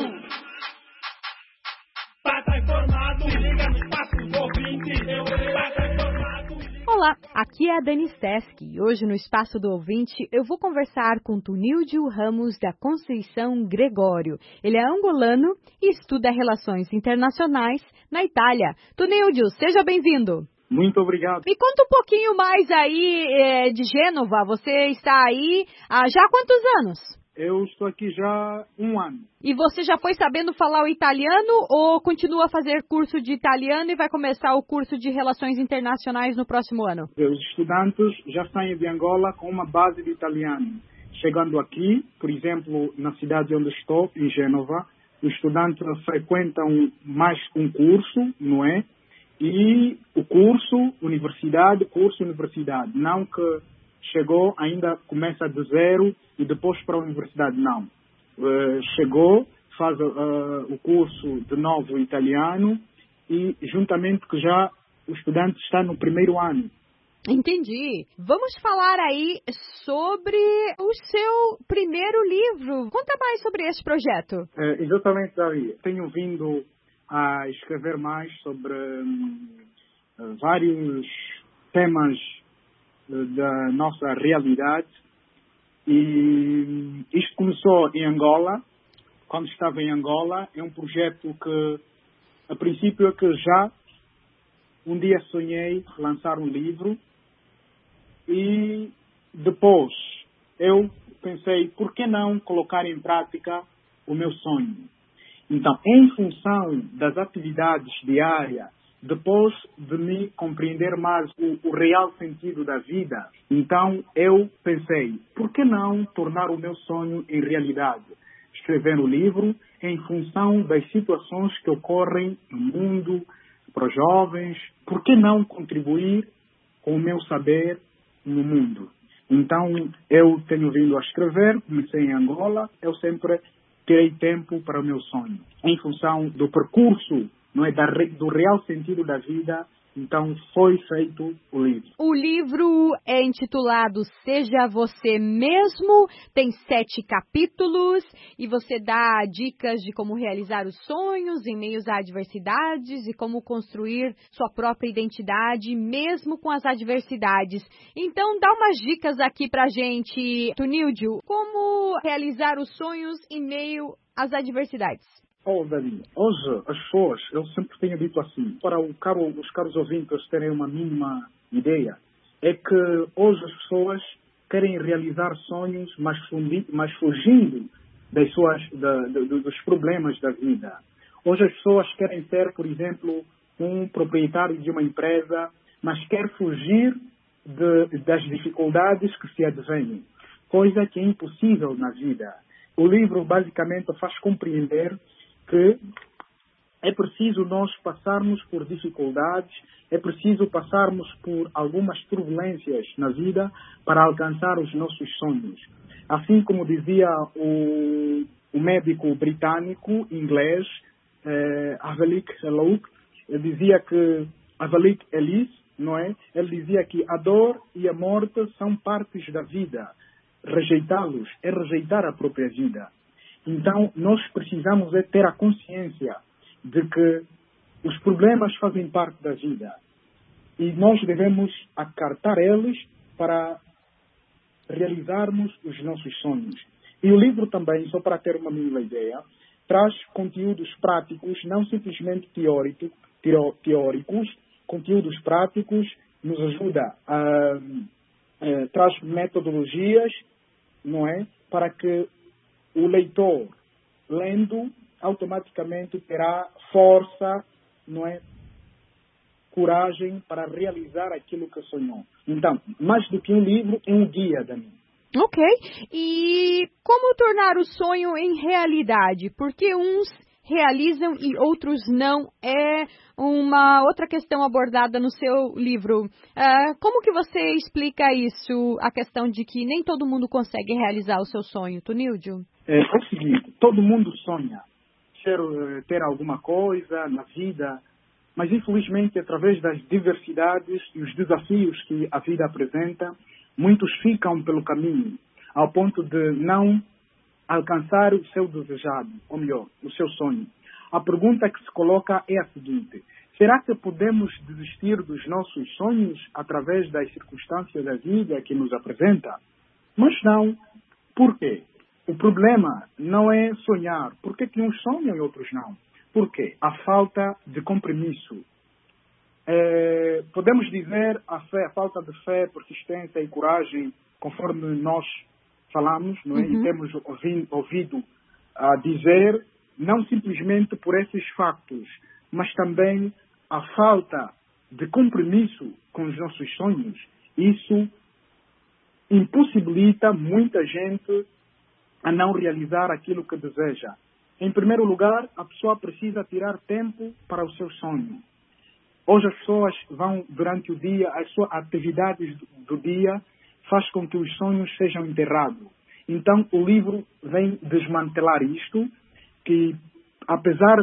Pata informado! Liga no espaço do ouvinte! Pata informado! Olá, aqui é a Dani Steski e hoje no Espaço do Ouvinte eu vou conversar com Tonildo Ramos da Conceição Gregório. Ele é angolano e estuda relações internacionais na Itália. Tonildo, seja bem-vindo. Muito obrigado. Me conta um pouquinho mais aí de Gênova. Você está aí há já quantos anos? Eu estou aqui já há 1 ano. E você já foi sabendo falar o italiano ou continua a fazer curso de italiano e vai começar o curso de Relações Internacionais no próximo ano? Os estudantes já saem de Angola com uma base de italiano. Chegando aqui, por exemplo, na cidade onde estou, em Gênova, os estudantes frequentam mais um curso, não é? E o curso, universidade. Não que chegou, ainda começa de zero e depois para a universidade, não. Chegou, faz o curso de novo italiano e juntamente que já o estudante está no primeiro ano. Entendi. Vamos falar aí sobre o seu primeiro livro. Conta mais sobre esse projeto. Exatamente, Davi. Tenho vindo a escrever mais sobre vários temas da nossa realidade e isto começou em Angola. Quando estava em Angola, é um projeto que a princípio é que já um dia sonhei lançar um livro e depois eu pensei, por que não colocar em prática o meu sonho? Então, em função das atividades diárias, depois de me compreender mais o real sentido da vida, então eu pensei, por que não tornar o meu sonho em realidade? Escrever um livro em função das situações que ocorrem no mundo, para os jovens, por que não contribuir com o meu saber no mundo? Então, eu tenho vindo a escrever, comecei em Angola, eu sempre terei tempo para o meu sonho. Em função do percurso, não é, do real sentido da vida, então foi feito o livro. O livro é intitulado Seja Você Mesmo, tem 7 capítulos e você dá dicas de como realizar os sonhos em meio a adversidades e como construir sua própria identidade mesmo com as adversidades. Então dá umas dicas aqui pra gente, Tonildo, como realizar os sonhos em meio às adversidades. Dani, hoje as pessoas, eu sempre tenho dito assim, para os caros ouvintes terem uma mínima ideia, é que hoje as pessoas querem realizar sonhos, mas fugindo dos problemas da vida. Hoje as pessoas querem ter, por exemplo, um proprietário de uma empresa, mas quer fugir das dificuldades que se advêm, coisa que é impossível na vida. O livro basicamente faz compreender que é preciso nós passarmos por dificuldades, é preciso passarmos por algumas turbulências na vida para alcançar os nossos sonhos. Assim como dizia o médico britânico, inglês, Avalik Ellis, ele dizia que Avalik Ellis, não é? Ele dizia que a dor e a morte são partes da vida. Rejeitá-los é rejeitar a própria vida. Então, nós precisamos ter a consciência de que os problemas fazem parte da vida e nós devemos acartar eles para realizarmos os nossos sonhos. E o livro também, só para ter uma mínima ideia, traz conteúdos práticos, não simplesmente teóricos, conteúdos práticos, nos ajuda traz metodologias, não é? Para que o leitor, lendo, automaticamente terá força, não é? Coragem para realizar aquilo que sonhou. Então, mais do que um livro, é um guia, Dani. Ok. E como tornar o sonho em realidade? Porque uns realizam e outros não. É uma outra questão abordada no seu livro. Como que você explica isso, a questão de que nem todo mundo consegue realizar o seu sonho, Tunildio? É o seguinte, todo mundo sonha ter alguma coisa na vida, mas infelizmente através das diversidades e os desafios que a vida apresenta, muitos ficam pelo caminho, ao ponto de não alcançar o seu desejado, ou melhor, o seu sonho. A pergunta que se coloca é a seguinte: será que podemos desistir dos nossos sonhos através das circunstâncias da vida que nos apresenta? Mas não. Por quê? O problema não é sonhar. Por que uns sonham e outros não? Por quê? A falta de compromisso. Podemos dizer a falta de fé, persistência e coragem, conforme nós falamos, não é? E temos ouvido dizer, não simplesmente por esses factos, mas também a falta de compromisso com os nossos sonhos. Isso impossibilita muita gente a não realizar aquilo que deseja. Em primeiro lugar, a pessoa precisa tirar tempo para o seu sonho. Hoje as pessoas vão durante o dia, as suas atividades do dia faz com que os sonhos sejam enterrados. Então o livro vem desmantelar isto, que apesar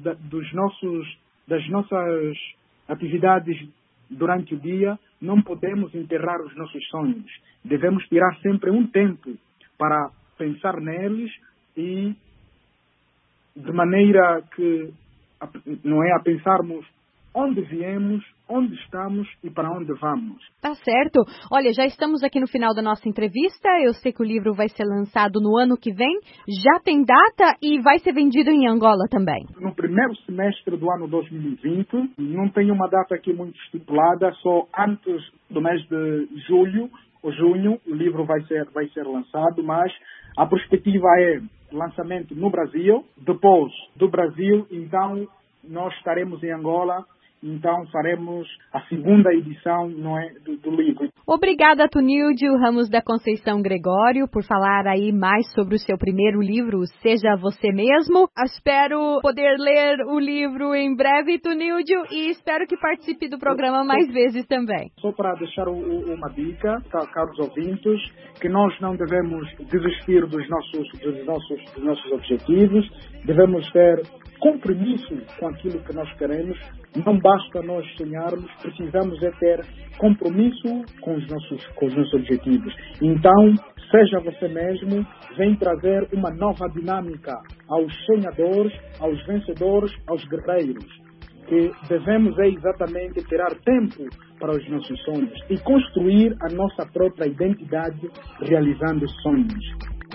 das nossas atividades durante o dia, não podemos enterrar os nossos sonhos. Devemos tirar sempre um tempo para pensar neles e de maneira que não é a pensarmos onde viemos, onde estamos e para onde vamos. Tá certo. Olha, já estamos aqui no final da nossa entrevista. Eu sei que o livro vai ser lançado no ano que vem. Já tem data e vai ser vendido em Angola também. No primeiro semestre do ano 2020. Não tem uma data aqui muito estipulada. Só antes do mês de julho ou junho o livro vai ser lançado. Mas a perspectiva é lançamento no Brasil. Depois do Brasil, então, nós estaremos em Angola. Então, faremos a segunda edição, não é, do livro. Obrigada, Tunildio Ramos da Conceição Gregório, por falar aí mais sobre o seu primeiro livro, Seja Você Mesmo. Espero poder ler o livro em breve, Tunildio, e espero que participe do programa mais vezes também. Só para deixar uma dica, caros ouvintes, que nós não devemos desistir dos nossos objetivos, devemos ter compromisso com aquilo que nós queremos. Não basta nós sonharmos, precisamos ter compromisso com os nossos objetivos. Então, seja você mesmo, vem trazer uma nova dinâmica aos sonhadores, aos vencedores, aos guerreiros, que devemos exatamente tirar tempo para os nossos sonhos e construir a nossa própria identidade realizando sonhos.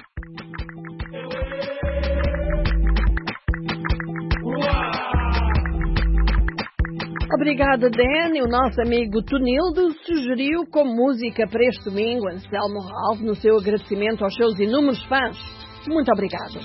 Obrigada, Dani. O nosso amigo Tunildio sugeriu como música para este domingo Anselmo Ralph, no seu agradecimento aos seus inúmeros fãs. Muito obrigado.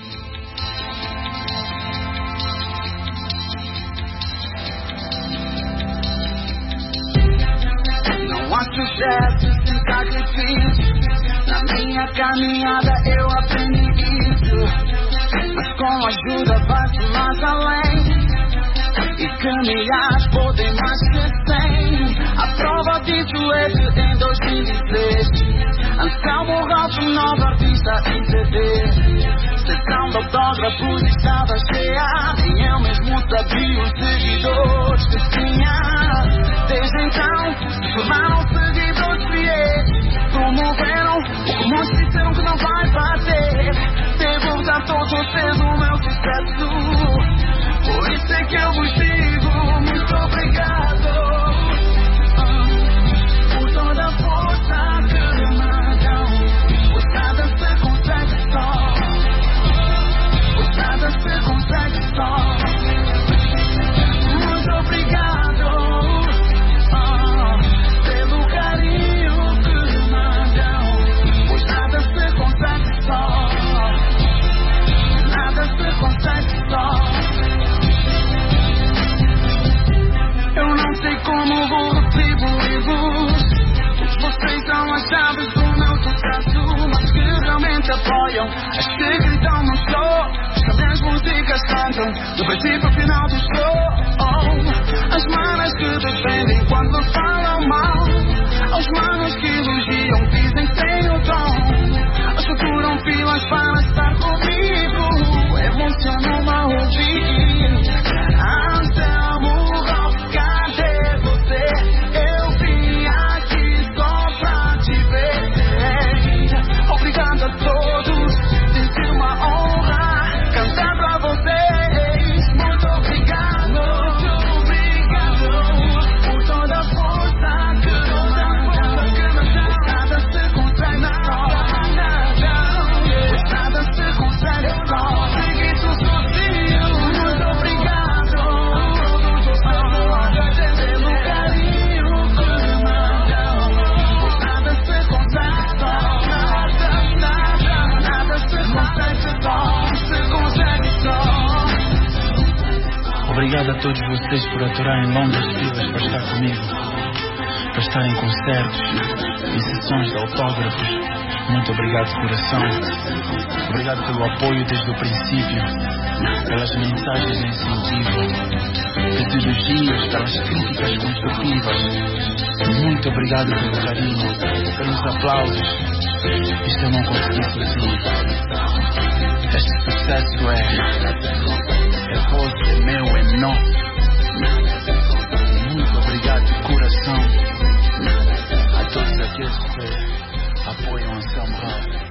sucesso sem sacrifício. Na minha caminhada eu aprendi isso, mas com ajuda vai-se mais além. E caminhar podem mais que 100. A prova disso é que em 2003 Anselmo Ralph, novo artista em CD. Sessão de autógrafos estava cheia, nem eu mesmo sabia os seguidores que tinha. Desde então se formaram seguidores fiéis, promoveram o que muitos disseram que não vai bater. Devo a todos vocês o meu sucesso, por isso é que eu vos digo muito obrigado. Por toda a força que me dão, pois nada se consegue só, pois nada se consegue só. Muito obrigado pelo carinho que me dão, pois nada se consegue só, nada se consegue só. Eu não sei como vou retribuir-vos, pois vocês são as chaves do meu sucesso. Mas que realmente apoiam, as que gritam no show, as que as músicas cantam, do princípio ao final do show. As manas que defendem quando falam mal, aos manos que elogiam, dizem que têm o dom, as que furam filas para estar comigo, emocionam-me a ouvir. Anselmo Ralph, cadê você? Eu vim aqui só pra te ver. Obrigado a todos, tem sido uma honra cantar pra vocês. Muito obrigado, por toda a força que me dão. Nada se consegue só, nada se consegue só. Seguindo sozinho. Muito obrigado pelo carinho que me dão, pois nada se consegue só, nada se consegue só. Obrigado a todos vocês por aturarem longas filas para estar comigo, para estar em concertos, em sessões de autógrafos. Muito obrigado de coração. Obrigado pelo apoio desde o princípio, pelas mensagens de incentivo, pelos elogios, pelas críticas construtivas. Muito obrigado pelo carinho, pelos aplausos. Isto eu não consegui sozinho. Este sucesso é vosso, é meu, é nosso. Muito obrigado de coração a todos aqueles que apoiam Anselmo Ralph.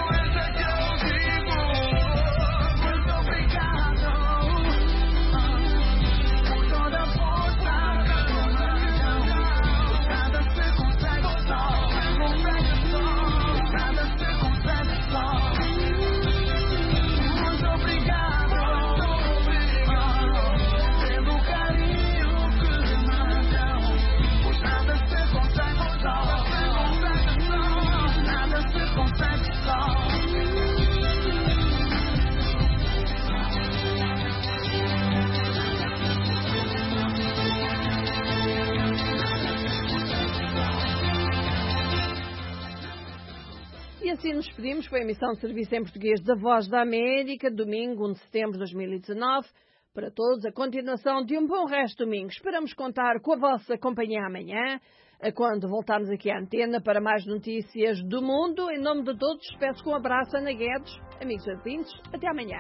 E assim nos despedimos com a emissão de serviço em português da Voz da América, domingo 1 de setembro de 2019. Para todos, a continuação de um bom resto de domingo. Esperamos contar com a vossa companhia amanhã, quando voltarmos aqui à antena para mais notícias do mundo. Em nome de todos, peço com um abraço, Ana Guedes, amigos ouvintes. Até amanhã.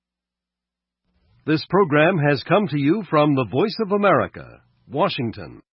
This program has come to you from the Voice of America, Washington.